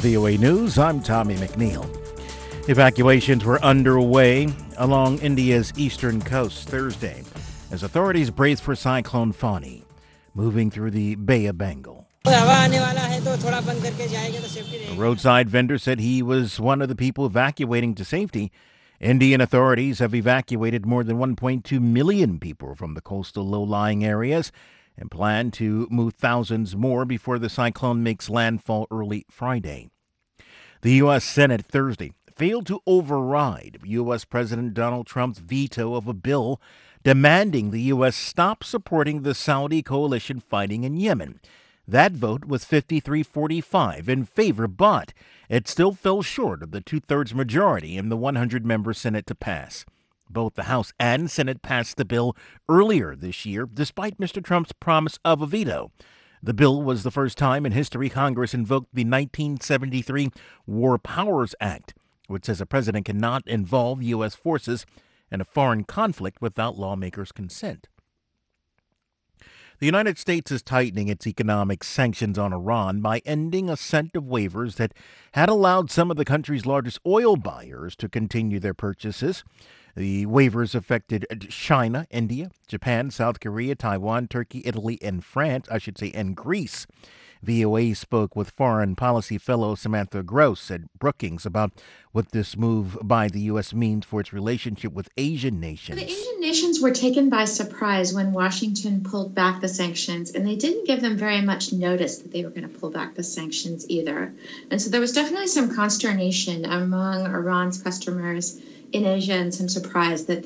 VOA News. I'm Tommy McNeil. Evacuations were underway along India's eastern coast Thursday as authorities braced for Cyclone Fani, moving through the Bay of Bengal. A roadside vendor said he was one of the people evacuating to safety. Indian authorities have evacuated more than 1.2 million people from the coastal low-lying areas and plan to move thousands more before the cyclone makes landfall early Friday. The U.S. Senate Thursday failed to override U.S. President Donald Trump's veto of a bill demanding the U.S. stop supporting the Saudi coalition fighting in Yemen. That vote was 53-45 in favor, but it still fell short of the two-thirds majority in the 100-member Senate to pass. Both the House and Senate passed the bill earlier this year, despite Mr. Trump's promise of a veto. The bill was the first time in history Congress invoked the 1973 War Powers Act, which says a president cannot involve U.S. forces in a foreign conflict without lawmakers' consent. The United States is tightening its economic sanctions on Iran by ending a set of waivers that had allowed some of the country's largest oil buyers to continue their purchases. The waivers affected China, India, Japan, South Korea, Taiwan, Turkey, Italy, and and Greece. VOA spoke with foreign policy fellow Samantha Gross at Brookings about what this move by the U.S. means for its relationship with Asian nations. The Asian nations were taken by surprise when Washington pulled back the sanctions, and they didn't give them very much notice that they were going to pull back the sanctions either. And so there was definitely some consternation among Iran's customers in Asia and some surprise that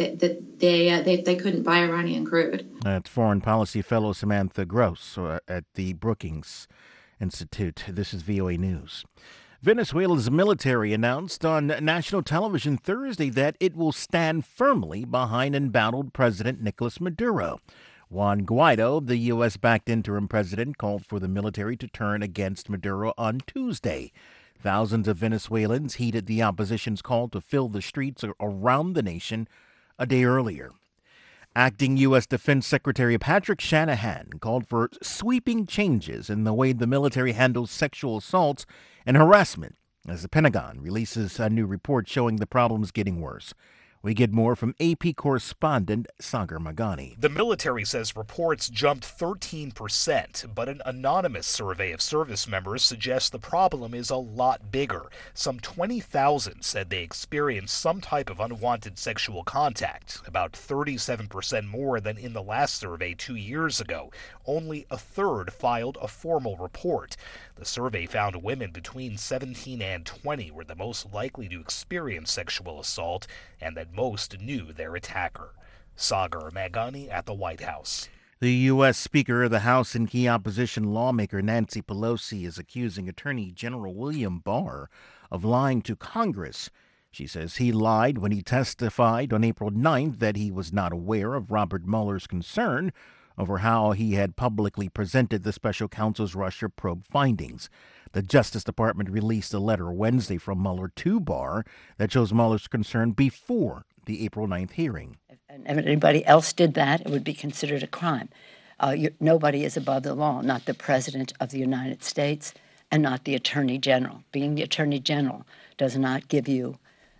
they couldn't buy Iranian crude. That's foreign policy fellow Samantha Gross at the Brookings Institute. This is VOA News. Venezuela's military announced on national television Thursday that it will stand firmly behind embattled President Nicolas Maduro. Juan Guaido, the U.S.-backed interim president, called for the military to turn against Maduro on Tuesday. Thousands of Venezuelans heeded the opposition's call to fill the streets around the nation a day earlier. Acting U.S. Defense Secretary Patrick Shanahan called for sweeping changes in the way the military handles sexual assaults and harassment as the Pentagon releases a new report showing the problem's getting worse. We get more from AP correspondent Sagar Magani. The military says reports jumped 13%, but an anonymous survey of service members suggests the problem is a lot bigger. Some 20,000 said they experienced some type of unwanted sexual contact, about 37% more than in the last survey 2 years ago. Only a third filed a formal report. The survey found women between 17 and 20 were the most likely to experience sexual assault, and that most knew their attacker. Sagar Magani at the White House. The U.S. Speaker of the House and key opposition lawmaker Nancy Pelosi is accusing Attorney General William Barr of lying to Congress. She says he lied when he testified on April 9th that he was not aware of Robert Mueller's concern over how he had publicly presented the special counsel's Russia probe findings. The Justice Department released a letter Wednesday from Mueller to Barr that shows Mueller's concern before the April 9th hearing. If anybody else did that, it would be considered a crime. Nobody is above the law, not the President of the United States and not the Attorney General. Being the Attorney General does not give you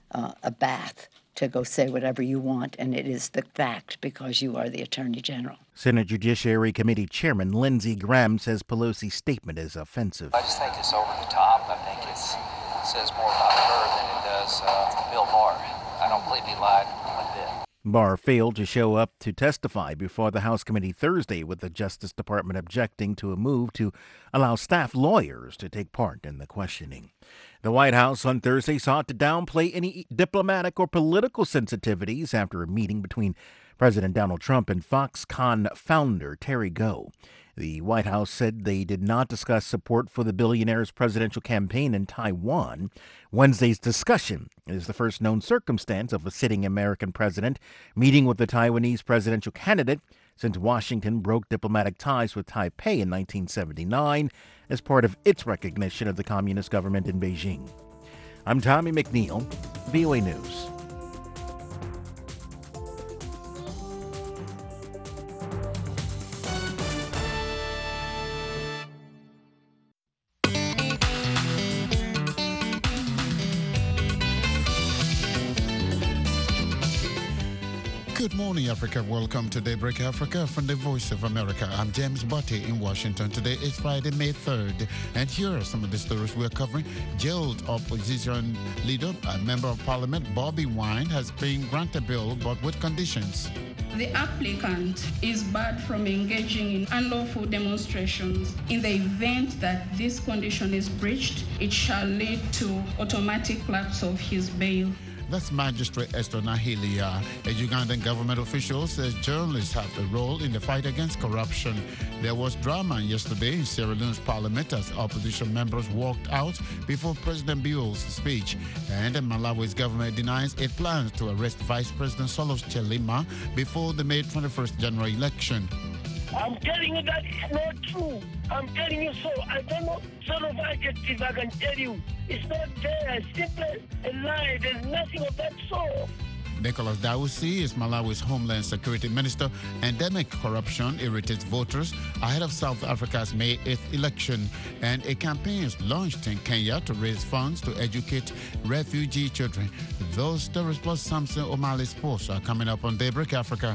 a bath to go say whatever you want, and it is the fact because you are the Attorney General. Senate Judiciary Committee Chairman Lindsey Graham says Pelosi's statement is offensive. I just think it's over the top. I think it says more about her than it does Bill Barr. I don't believe he lied one bit. Barr failed to show up to testify before the House committee Thursday, with the Justice Department objecting to a move to allow staff lawyers to take part in the questioning. The White House on Thursday sought to downplay any diplomatic or political sensitivities after a meeting between President Donald Trump and Foxconn founder Terry Gou. The White House said they did not discuss support for the billionaire's presidential campaign in Taiwan. Wednesday's discussion is the first known circumstance of a sitting American president meeting with the Taiwanese presidential candidate since Washington broke diplomatic ties with Taipei in 1979 as part of its recognition of the communist government in Beijing. I'm Tommy McNeil, VOA News. Good morning, Africa. Welcome to Daybreak Africa from the Voice of America. I'm James Botti in Washington. Today is Friday, May 3rd. And here are some of the stories we're covering. Jailed opposition leader, a member of parliament, Bobi Wine, has been granted bail, but with conditions. The applicant is barred from engaging in unlawful demonstrations. In the event that this condition is breached, it shall lead to automatic lapse of his bail. That's Magistrate Esther Nahilia. A Ugandan government official says journalists have a role in the fight against corruption. There was drama yesterday in Sierra Leone's parliament as opposition members walked out before President Bio's speech. And Malawi's government denies it plans to arrest Vice President Solos Chelima before the May 21st general election. I'm telling you that it's not true. I'm telling you so. I don't know sort of adjective I can tell you. It's not there. It's simply a lie. There's nothing of that sort. Nicholas Dawusi is Malawi's Homeland Security Minister. Endemic corruption irritates voters ahead of South Africa's May 8th election. And a campaign is launched in Kenya to raise funds to educate refugee children. Those stories plus Samson O'Malley Sports are coming up on Daybreak Africa.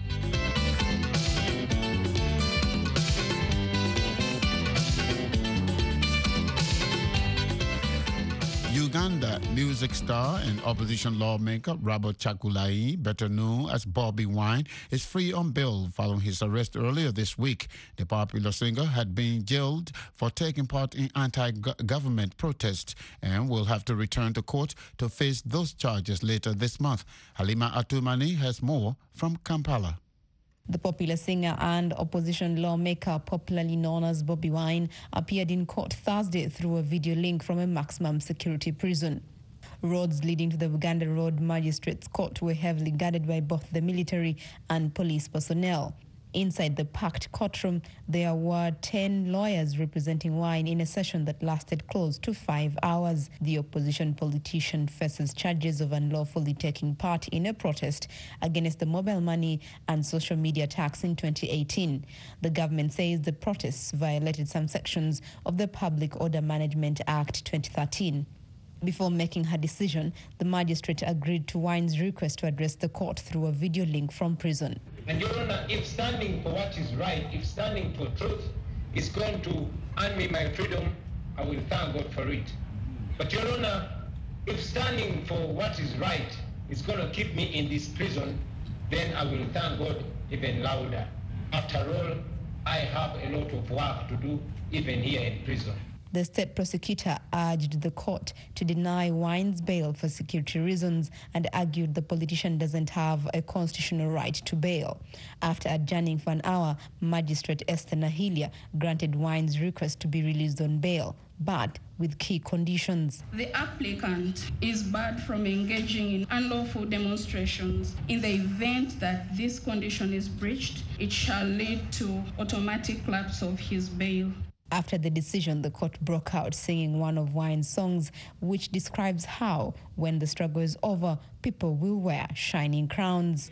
Uganda music star and opposition lawmaker Robert Chakulai, better known as Bobi Wine, is free on bail following his arrest earlier this week. The popular singer had been jailed for taking part in anti-government protests and will have to return to court to face those charges later this month. Halima Atumani has more from Kampala. The popular singer and opposition lawmaker, popularly known as Bobi Wine, appeared in court Thursday through a video link from a maximum security prison. Roads leading to the Uganda Road Magistrates Court were heavily guarded by both the military and police personnel. Inside the packed courtroom, there were 10 lawyers representing Wine in a session that lasted close to 5 hours. The opposition politician faces charges of unlawfully taking part in a protest against the mobile money and social media tax in 2018. The government says the protests violated some sections of the Public Order Management Act 2013. Before making her decision, the magistrate agreed to Wine's request to address the court through a video link from prison. And Your Honor, if standing for what is right, if standing for truth is going to earn me my freedom, I will thank God for it. But Your Honor, if standing for what is right is going to keep me in this prison, then I will thank God even louder. After all, I have a lot of work to do even here in prison. The state prosecutor urged the court to deny Wine's bail for security reasons and argued the politician doesn't have a constitutional right to bail. After adjourning for an hour, Magistrate Esther Nahilia granted Wine's request to be released on bail, but with key conditions. The applicant is barred from engaging in unlawful demonstrations. In the event that this condition is breached, it shall lead to automatic lapse of his bail. After the decision, the court broke out singing one of Wine's songs, which describes how, when the struggle is over, people will wear shining crowns.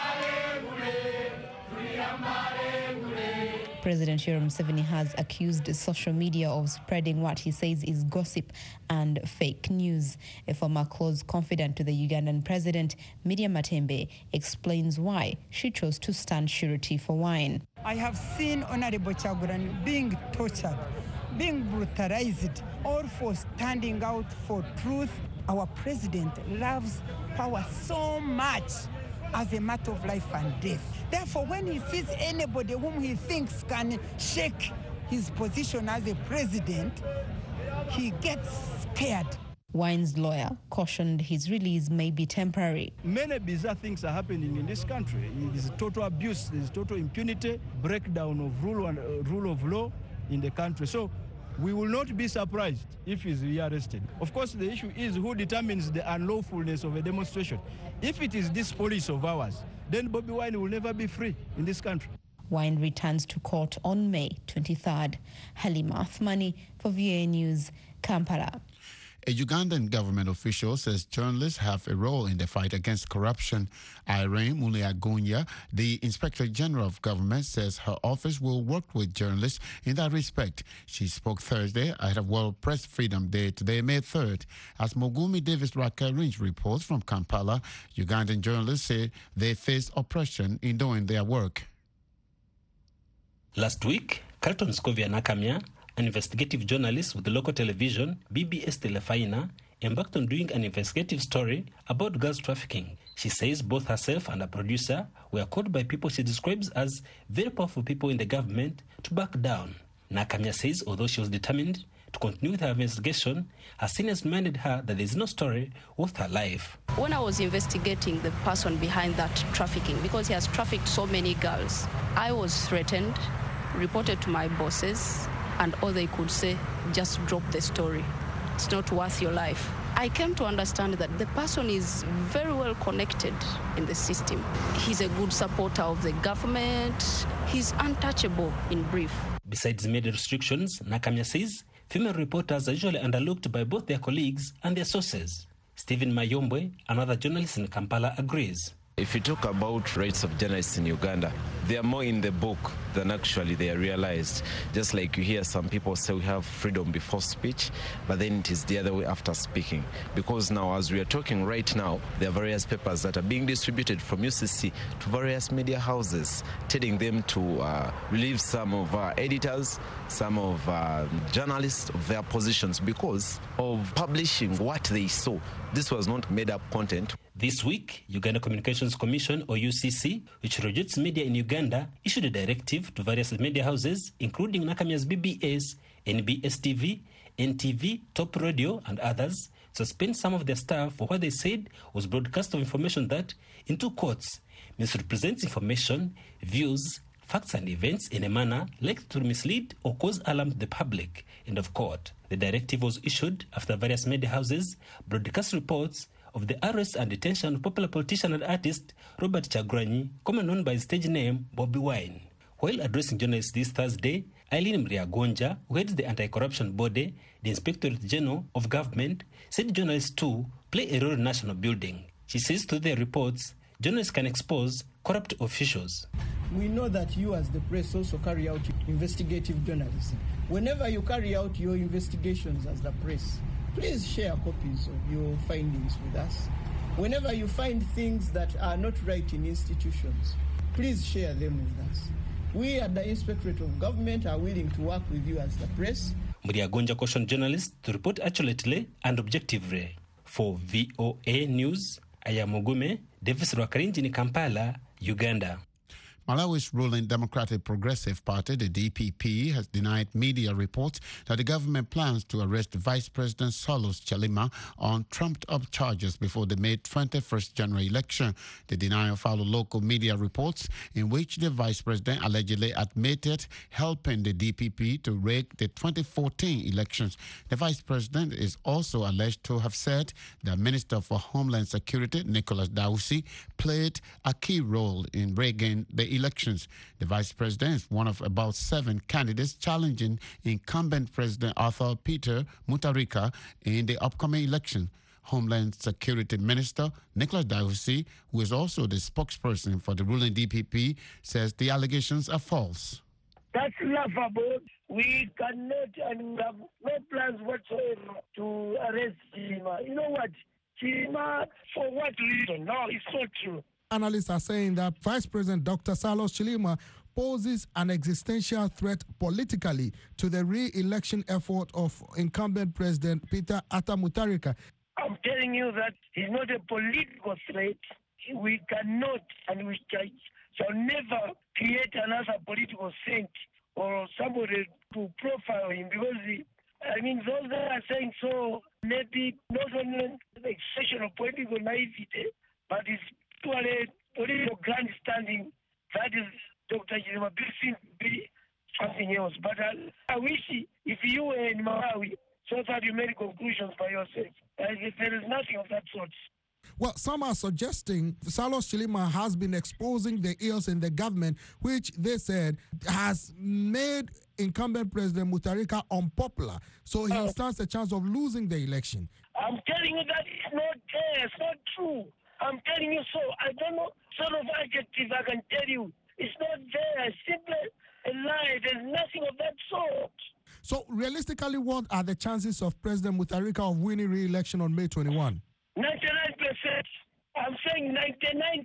President Yoweri Museveni has accused social media of spreading what he says is gossip and fake news. A former close confidant to the Ugandan president, Miriam Matembe, explains why she chose to stand surety for Wine. I have seen Honorable Kyagulanyi being tortured, being brutalized, all for standing out for truth. Our president loves power so much as a matter of life and death. Therefore, when he sees anybody whom he thinks can shake his position as a president, he gets scared. Wine's lawyer cautioned his release may be temporary. Many bizarre things are happening in this country. There's total abuse, there's total impunity, breakdown of rule of law in the country. So we will not be surprised if he's rearrested. Of course, the issue is who determines the unlawfulness of a demonstration. If it is this police of ours, then Bobi Wine will never be free in this country. Wine returns to court on May 23rd. Halima Athmani for VOA News, Kampala. A Ugandan government official says journalists have a role in the fight against corruption. Irene Muliagunya, the Inspector General of Government, says her office will work with journalists in that respect. She spoke Thursday at a World Press Freedom Day today, May 3rd. As Mogumi Davis Rakarinj reports from Kampala, Ugandan journalists say they face oppression in doing their work. Last week, Carlton Scovia Nakamia, an investigative journalist with the local television BBS Telefaina, embarked on doing an investigative story about girls trafficking. She says both herself and a producer were called by people she describes as very powerful people in the government to back down. Nakamia says although she was determined to continue with her investigation, her seniors reminded her that there is no story worth her life. When I was investigating the person behind that trafficking, because he has trafficked so many girls, I was threatened, reported to my bosses, and all they could say, just drop the story. It's not worth your life. I came to understand that the person is very well connected in the system. He's a good supporter of the government. He's untouchable, in brief. Besides media restrictions, Nakamia says female reporters are usually underlooked by both their colleagues and their sources. Stephen Mayombwe, another journalist in Kampala, agrees. If you talk about rights of journalists in Uganda, they are more in the book than actually they are realized. Just like you hear some people say we have freedom before speech, but then it is the other way after speaking. Because now, as we are talking right now, there are various papers that are being distributed from UCC to various media houses, telling them to relieve some of our editors, some of journalists of their positions because of publishing what they saw. This was not made-up content. This week, Uganda Communications Commission, or UCC, which regulates media in Uganda, issued a directive to various media houses, including Nakamia's BBS, NBS TV, NTV, Top Radio, and others, to suspend some of their staff for what they said was broadcast of information that, in two quotes, misrepresents information, views, facts and events in a manner likely to mislead or cause alarm to the public, end of quote. The directive was issued after various media houses broadcast reports of the arrest and detention of popular politician and artist Robert Kyagulanyi, commonly known by his stage name Bobi Wine. While addressing journalists this Thursday, Eileen Mriagonja, who heads the anti-corruption body, the Inspectorate General of Government, said journalists too play a role in national building. She says through their reports, journalists can expose corrupt officials. We know that you as the press also carry out investigative journalism. Whenever you carry out your investigations as the press, please share copies of your findings with us. Whenever you find things that are not right in institutions, please share them with us. We at the Inspectorate of Government are willing to work with you as the press. Muriagonja cautioned journalists to report accurately and objectively. For VOA News, I am Mugume Davis Rwakarinji in Kampala, Uganda. Malawi's ruling Democratic Progressive Party, the DPP, has denied media reports that the government plans to arrest Vice President Saulos Chilima on trumped-up charges before the May 21st general election. The denial followed local media reports in which the Vice President allegedly admitted helping the DPP to rig the 2014 elections. The Vice President is also alleged to have said the Minister for Homeland Security, Nicholas Dausi, played a key role in rigging the elections. The Vice President is one of about 7 candidates challenging incumbent President Arthur Peter Mutharika in the upcoming election. Homeland Security Minister Nicholas Dausi, who is also the spokesperson for the ruling DPP, says the allegations are false. That's laughable. We cannot and we have no plans whatsoever to arrest Chilima. You know what? Chilima, for what reason? No, it's not true. Analysts are saying that Vice President Dr. Saulos Chilima poses an existential threat politically to the re-election effort of incumbent President Peter Arthur Mutharika. I'm telling you that he's not a political threat. We cannot and we shall never create another political saint or somebody to profile him because those that are saying so maybe not only the expression of political naivety, but it's purely political grandstanding. That is Dr. Chilima seems to be something else. But I wish if you were in Malawi, so that you made conclusions by yourself. There is nothing of that sort. Well, some are suggesting Salos Chilima has been exposing the ills in the government, which they said has made incumbent President Mutharika unpopular. So he stands a chance of losing the election. I'm telling you that it's not there. It's not true. I'm telling you so. I don't know sort of adjective I can tell you. It's not there. It's simply a lie. There's nothing of that sort. So realistically, what are the chances of President Mutharika of winning re-election on May 21? 99%. I'm saying 99%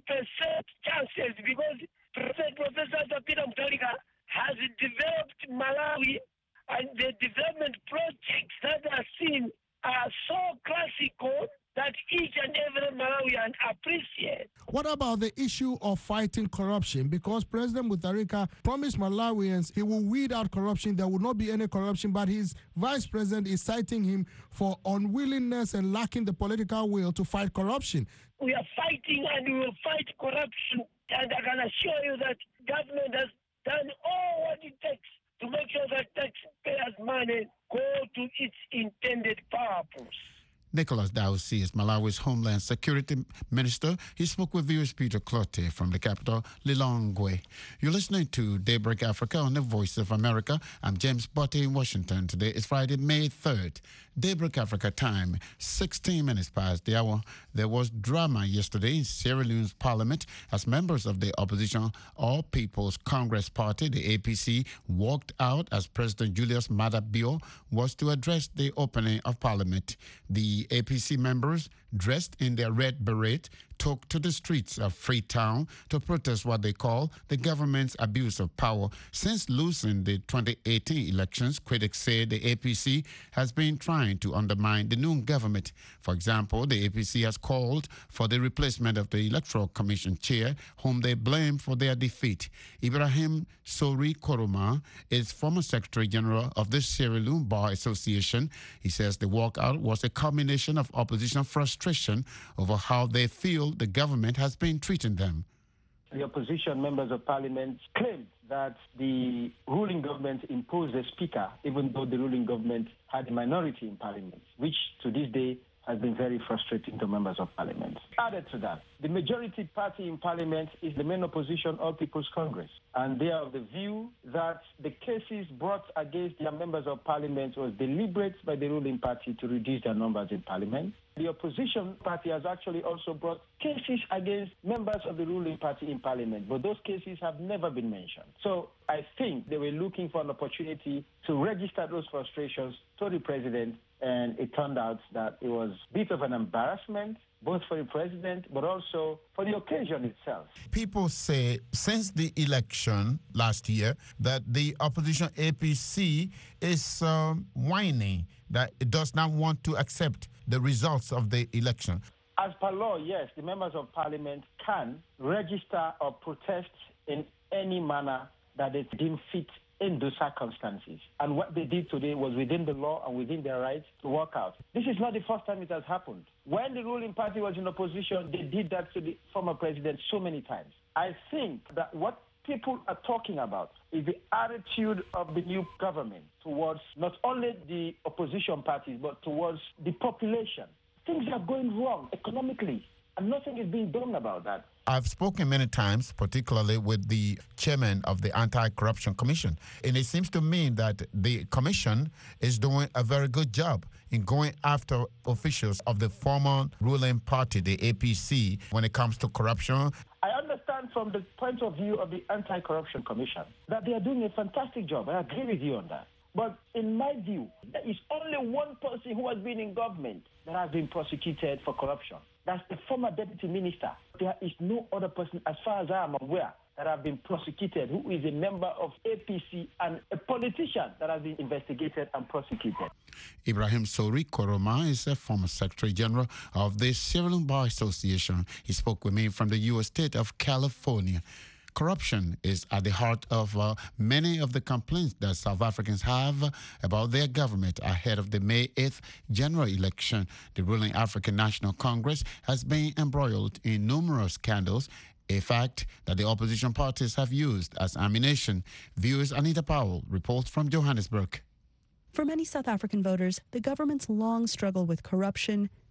chances because Professor Peter Mutharika has developed Malawi, and the development projects that are seen are so classical that each and every Malawian appreciate. What about the issue of fighting corruption? Because President Mutharika promised Malawians he will weed out corruption. There will not be any corruption, but his vice president is citing him for unwillingness and lacking the political will to fight corruption. We are fighting and we will fight corruption. And I can assure you that government has done all what it takes to make sure that taxpayers' money go to its intended purpose. Nicholas Dausi is Malawi's Homeland Security Minister. He spoke with viewers Peter Clotte from the capital, Lilongwe. You're listening to Daybreak Africa on the Voice of America. I'm James Botte in Washington. Today is Friday, May 3rd. Daybreak Africa time, 16 minutes past the hour. There was drama yesterday in Sierra Leone's parliament as members of the opposition All People's Congress Party, the APC, walked out as President Julius Maada Bio was to address the opening of parliament. The APC members, dressed in their red beret, took to the streets of Freetown to protest what they call the government's abuse of power. Since losing the 2018 elections, critics say the APC has been trying to undermine the new government. For example, the APC has called for the replacement of the Electoral Commission chair, whom they blame for their defeat. Ibrahim Sori Koroma is former Secretary General of the Sierra Leone Bar Association. He says the walkout was a combination of opposition frustration over how they feel the government has been treating them. The opposition members of parliament claimed that the ruling government imposed a speaker, even though the ruling government had a minority in parliament, which to this day has been very frustrating to members of parliament. Added to that, the majority party in parliament is the main opposition, All People's Congress, and they are of the view that the cases brought against their members of parliament was deliberate by the ruling party to reduce their numbers in parliament. The opposition party has actually also brought cases against members of the ruling party in parliament, but those cases have never been mentioned. So I think they were looking for an opportunity to register those frustrations to the president, and it turned out that it was a bit of an embarrassment, both for the president, but also for the occasion itself. People say since the election last year that the opposition APC is whining, that it does not want to accept the results of the election. As per law, yes, the members of parliament can register or protest in any manner that they deem fit in those circumstances. And what they did today was within the law and within their rights to walk out. This is not the first time it has happened. When the ruling party was in opposition, they did that to the former president so many times. I think that what people are talking about is the attitude of the new government towards not only the opposition parties, but towards the population. Things are going wrong economically, and nothing is being done about that. I've spoken many times, particularly with the chairman of the Anti-Corruption Commission, and it seems to me that the commission is doing a very good job in going after officials of the former ruling party, the APC, when it comes to corruption. I understand from the point of view of the Anti-Corruption Commission that they are doing a fantastic job. I agree with you on that. But in my view, there is only one person who has been in government that has been prosecuted for corruption. That's the former deputy minister. There is no other person, as far as I am aware, that have been prosecuted who is a member of APC and a politician that has been investigated and prosecuted. Ibrahim Sori Koroma is a former Secretary General of the Sierra Leone Bar Association. He spoke with me from the U.S. state of California. Corruption is at the heart of many of the complaints that South Africans have about their government ahead of the May 8th general election. The ruling African National Congress has been embroiled in numerous scandals, a fact that the opposition parties have used as ammunition. Viewers Anita Powell reports from Johannesburg. For many South African voters, the government's long struggle with corruption,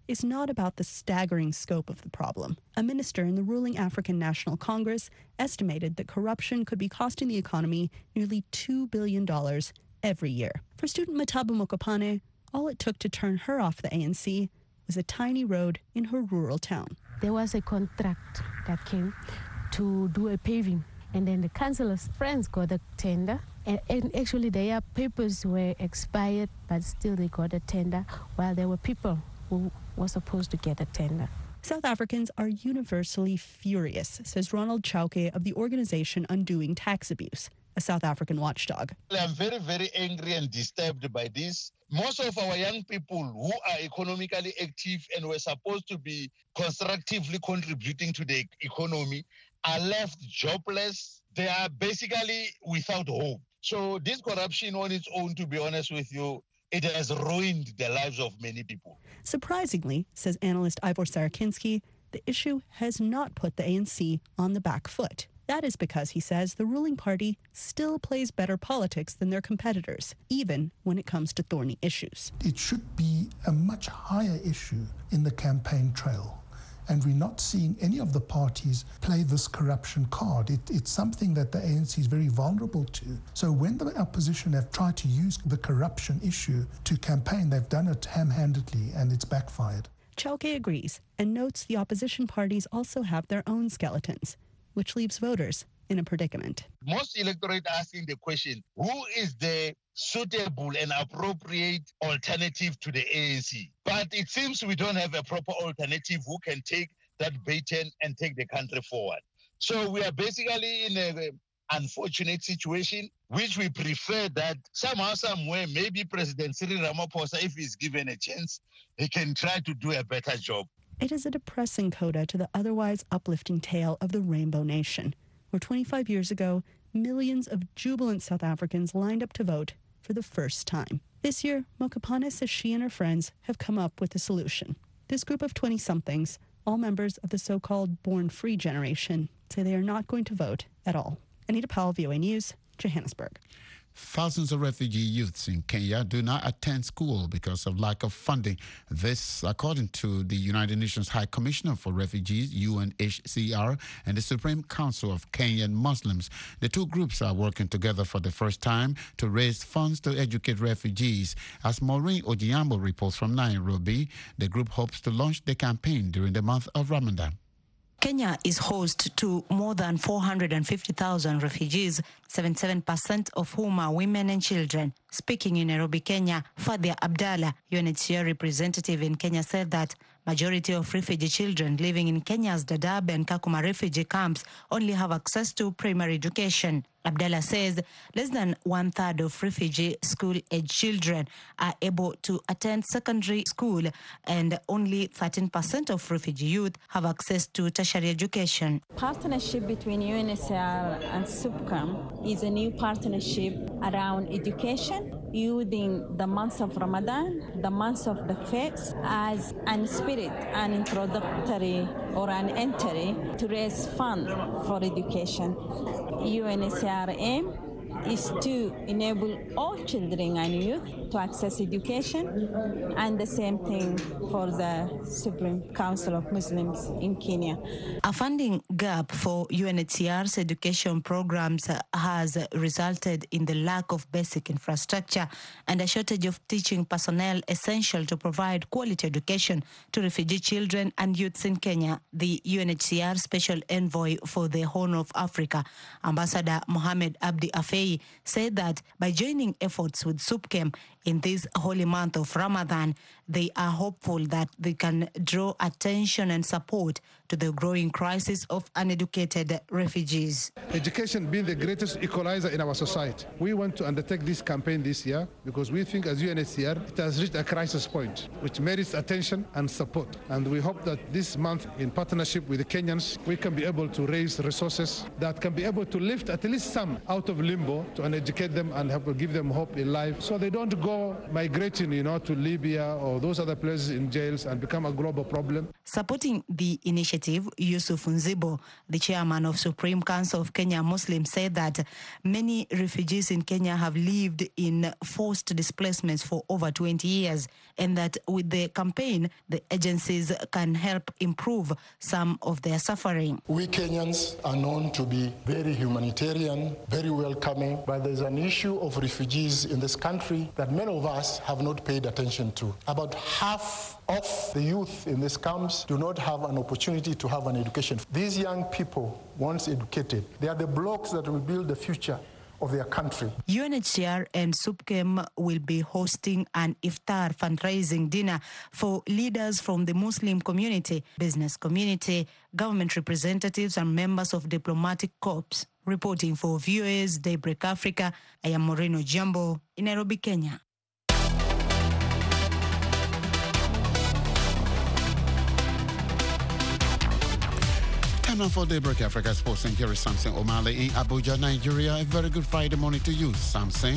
is not about the staggering scope of the problem. A minister in the ruling African National Congress estimated that corruption could be costing the economy nearly $2 billion every year. For student Matabu Mokopane, all it took to turn her off the ANC was a tiny road in her rural town. There was a contract that came to do a paving, and then the councillor's friends got a tender, and actually their papers were expired, but still they got a tender, while there were people who were supposed to get a tender. South Africans are universally furious, says Ronald Chauke of the organization Undoing Tax Abuse, a South African watchdog. I'm very, very angry and disturbed by this. Most of our young people who are economically active and were supposed to be constructively contributing to the economy are left jobless. They are basically without hope. So this corruption on its own, to be honest with you, it has ruined the lives of many people. Surprisingly, says analyst Ivor Sarakinski, the issue has not put the ANC on the back foot. That is because, he says, the ruling party still plays better politics than their competitors, even when it comes to thorny issues. It should be a much higher issue in the campaign trail. And we're not seeing any of the parties play this corruption card. It's something that the ANC is very vulnerable to. So when the opposition have tried to use the corruption issue to campaign, they've done it ham-handedly and it's backfired. Chauke agrees and notes the opposition parties also have their own skeletons, which leaves voters in a predicament. Most electorate asking the question, who is the suitable and appropriate alternative to the ANC? But it seems we don't have a proper alternative who can take that baton and take the country forward. So we are basically in an unfortunate situation, which we prefer that somehow, somewhere, maybe President Cyril Ramaphosa, if he's given a chance, he can try to do a better job. It is a depressing coda to the otherwise uplifting tale of the Rainbow Nation, where 25 years ago, millions of jubilant South Africans lined up to vote for the first time. This year, Mokopane says she and her friends have come up with a solution. This group of 20-somethings, all members of the so-called born-free generation, say they are not going to vote at all. Anita Powell, VOA News, Johannesburg. Thousands of refugee youths in Kenya do not attend school because of lack of funding. This, according to the United Nations High Commissioner for Refugees, UNHCR, and the Supreme Council of Kenyan Muslims. The two groups are working together for the first time to raise funds to educate refugees. As Maureen Ojiambo reports from Nairobi, the group hopes to launch the campaign during the month of Ramadan. Kenya is host to more than 450,000 refugees, 77% of whom are women and children. Speaking in Nairobi, Kenya, Fadia Abdallah, UNHCR representative in Kenya, said that majority of refugee children living in Kenya's Dadaab and Kakuma refugee camps only have access to primary education. Abdallah says less than 1/3 of refugee school-age children are able to attend secondary school, and only 13% of refugee youth have access to tertiary education. Partnership between UNHCR and SUPCAM is a new partnership around education, using the months of Ramadan, the months of the faith, as an spirit, an introductory or an entry to raise funds for education. UNHCR aim is to enable all children and youth to access education, and the same thing for the Supreme Council of Muslims in Kenya. A funding gap for UNHCR's education programs has resulted in the lack of basic infrastructure and a shortage of teaching personnel essential to provide quality education to refugee children and youths in Kenya. The UNHCR Special Envoy for the Horn of Africa, Ambassador Mohamed Abdi Afei, said that by joining efforts with SUPCAM in this holy month of Ramadan, they are hopeful that they can draw attention and support to the growing crisis of uneducated refugees. Education being the greatest equalizer in our society. We want to undertake this campaign this year because we think as UNHCR it has reached a crisis point which merits attention and support. And we hope that this month, in partnership with the Kenyans, we can be able to raise resources that can be able to lift at least some out of limbo to educate them and help give them hope in life so they don't go go migrating, to Libya or those other places in jails and become a global problem. Supporting the initiative, Yusuf Nzibo, the chairman of Supreme Council of Kenya Muslims, said that many refugees in Kenya have lived in forced displacements for over 20 years, and that with the campaign, the agencies can help improve some of their suffering. We Kenyans are known to be very humanitarian, very welcoming, but there's an issue of refugees in this country that many of us have not paid attention to. About half of the youth in these camps do not have an opportunity to have an education. These young people, once educated, they are the blocks that will build the future of their country. UNHCR and SUPKEM will be hosting an iftar fundraising dinner for leaders from the Muslim community, business community, government representatives, and members of diplomatic corps. Reporting for VOA's Daybreak Africa, I am Moreno Jambo in Nairobi, Kenya. Time now for Daybreak Africa Sports, and here is Samson O'Malley in Abuja, Nigeria. A very good Friday morning to you, Samson.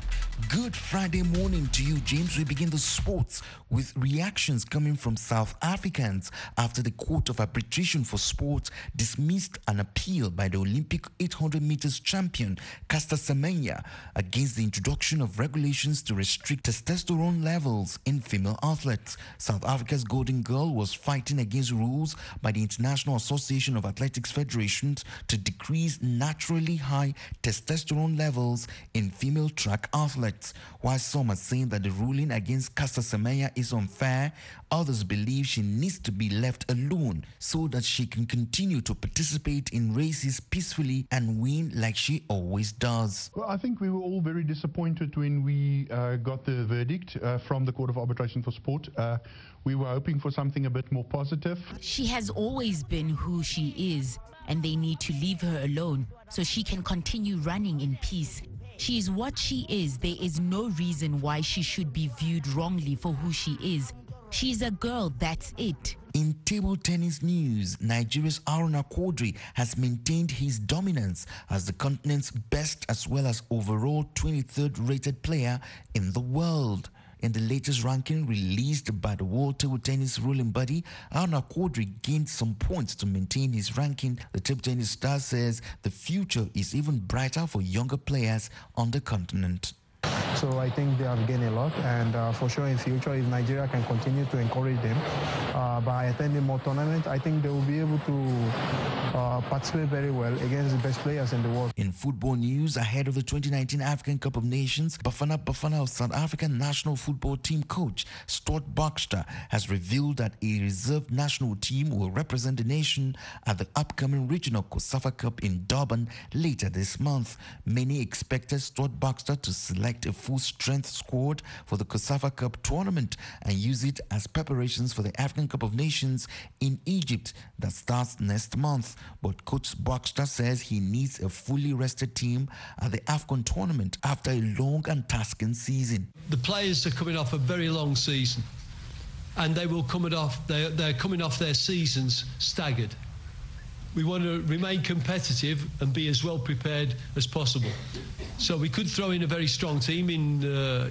Good Friday morning to you, James. We begin the sports with reactions coming from South Africans after the Court of Arbitration for Sport dismissed an appeal by the Olympic 800 meters champion Caster Semenya against the introduction of regulations to restrict testosterone levels in female athletes. South Africa's Golden Girl was fighting against rules by the International Association of Athletics Federations to decrease naturally high testosterone levels in female track athletes. While some are saying that the ruling against Caster Semenya is unfair, others believe she needs to be left alone so that she can continue to participate in races peacefully and win like she always does. Well, I think we were all very disappointed when we got the verdict from the Court of Arbitration for Sport. We were hoping for something a bit more positive. She has always been who she is, and they need to leave her alone so she can continue running in peace. She is what she is. There is no reason why she should be viewed wrongly for who she is. She's a girl, that's it. In table tennis news, Nigeria's Aruna Quadri has maintained his dominance as the continent's best as well as overall 23rd rated player in the world. In the latest ranking released by the World Table Tennis ruling body, Aruna Quadri gained some points to maintain his ranking. The table tennis star says the future is even brighter for younger players on the continent. So I think they have gained a lot, and for sure in future, if Nigeria can continue to encourage them by attending more tournaments, I think they will be able to participate very well against the best players in the world. In football news, ahead of the 2019 African Cup of Nations, Bafana of South African national football team coach Stuart Baxter has revealed that a reserve national team will represent the nation at the upcoming regional COSAFA Cup in Durban later this month. Many expected Stuart Baxter to select a full-strength squad for the COSAFA Cup tournament and use it as preparations for the African Cup of Nations in Egypt that starts next month. But Coach Baxter says he needs a fully rested team at the AFCON tournament after a long and tasking season. The players are coming off a very long season, and they're coming off their seasons staggered. We want to remain competitive and be as well prepared as possible. So we could throw in a very strong team in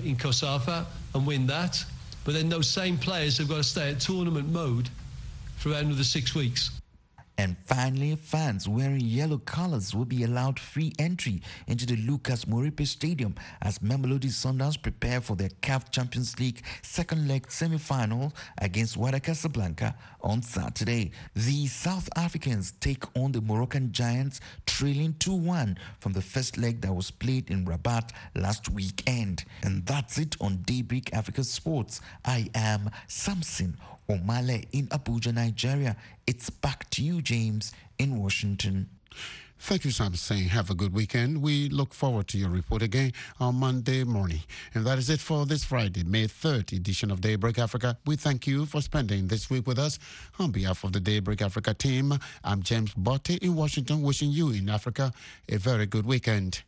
COSAFA and win that, but then those same players have got to stay at tournament mode for another 6 weeks. And finally, fans wearing yellow colors will be allowed free entry into the Lucas Moripe Stadium as Mamelodi Sundowns prepare for their CAF Champions League second leg semi-final against Wydad Casablanca on Saturday. The South Africans take on the Moroccan Giants, trailing 2-1 from the first leg that was played in Rabat last weekend. And that's it on Daybreak Africa Sports. I am Samson O'Malley in Abuja, Nigeria. It's back to you, James, in Washington. Thank you, Samson. Have a good weekend. We look forward to your report again on Monday morning. And that is it for this Friday, May 3rd edition of Daybreak Africa. We thank you for spending this week with us. On behalf of the Daybreak Africa team, I'm James Botte in Washington, wishing you in Africa a very good weekend.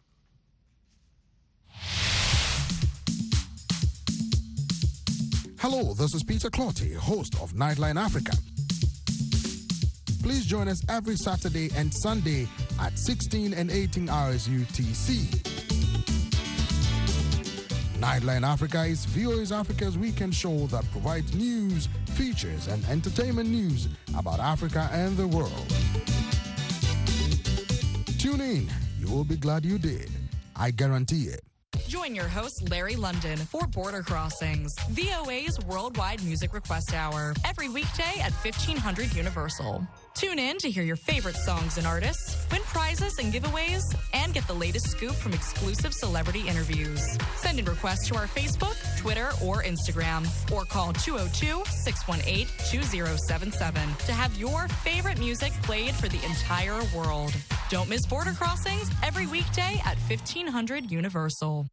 Hello, this is Peter Clotty, host of Nightline Africa. Please join us every Saturday and Sunday at 16 and 18 hours UTC. Nightline Africa is VOA Africa's weekend show that provides news, features, and entertainment news about Africa and the world. Tune in. You will be glad you did. I guarantee it. Join your host, Larry London, for Border Crossings, VOA's worldwide music request hour, every weekday at 1500 Universal. Tune in to hear your favorite songs and artists, win prizes and giveaways, and get the latest scoop from exclusive celebrity interviews. Send in requests to our Facebook, Twitter, or Instagram, or call 202-618-2077 to have your favorite music played for the entire world. Don't miss Border Crossings every weekday at 1500 Universal.